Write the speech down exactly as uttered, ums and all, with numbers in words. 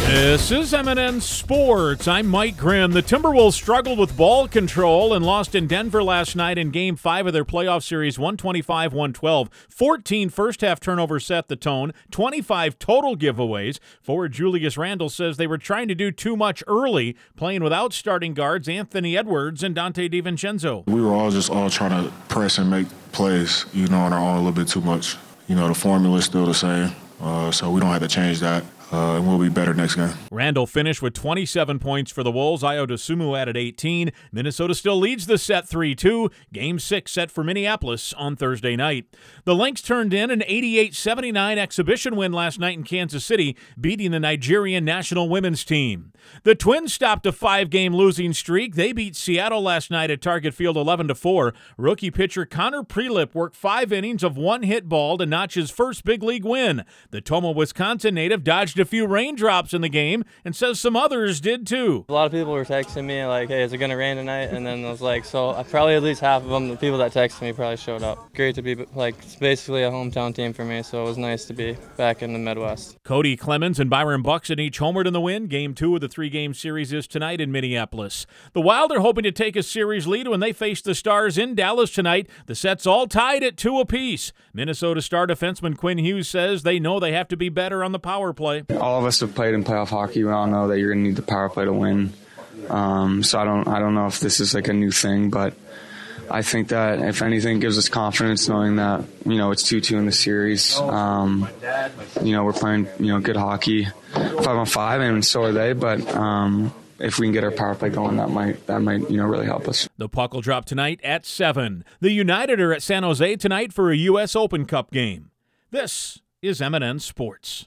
This is M and N Sports. I'm Mike Grimm. The Timberwolves struggled with ball control and lost in Denver last night in Game five of their playoff series, one twenty-five to one twelve. fourteen first-half turnovers set the tone, twenty-five total giveaways. Forward Julius Randle says they were trying to do too much early, playing without starting guards Anthony Edwards and Dante DiVincenzo. We were all just all trying to press and make plays, you know, on our own a little bit too much. You know, the formula is still the same, uh, so we don't have to change that. Uh, and we'll be better next game. Randall finished with twenty-seven points for the Wolves. Ayo Dosunmu added eighteen. Minnesota still leads the set three two. Game six set for Minneapolis on Thursday night. The Lynx turned in an eighty-eight seventy-nine exhibition win last night in Kansas City, beating the Nigerian national women's team. The Twins stopped a five-game losing streak. They beat Seattle last night at Target Field eleven to four. Rookie pitcher Connor Prelip worked five innings of one-hit ball to notch his first big league win. The Tomah, Wisconsin native dodged a few raindrops in the game and says some others did too. A lot of people were texting me like, hey, is it going to rain tonight? And then I was like, so I probably at least half of them, the people that texted me probably showed up. Great to be, like, it's basically a hometown team for me, so it was nice to be back in the Midwest. Cody Clemens and Byron Buxton each homered in the win. Game two of the three-game series is tonight in Minneapolis. The Wild are hoping to take a series lead when they face the Stars in Dallas tonight. The set's all tied at two apiece. Minnesota star defenseman Quinn Hughes says they know they have to be better on the power play. All of us have played in playoff hockey. We all know that you're going to need the power play to win. Um, so I don't, I don't know if this is like a new thing, but I think that if anything, it gives us confidence knowing that, you know, it's two two in the series. Um, you know, we're playing, you know, good hockey, five on five, and so are they. But um, if we can get our power play going, that might, that might, you know, really help us. The puck will drop tonight at seven. The United are at San Jose tonight for a U S Open Cup game. This is M and N Sports.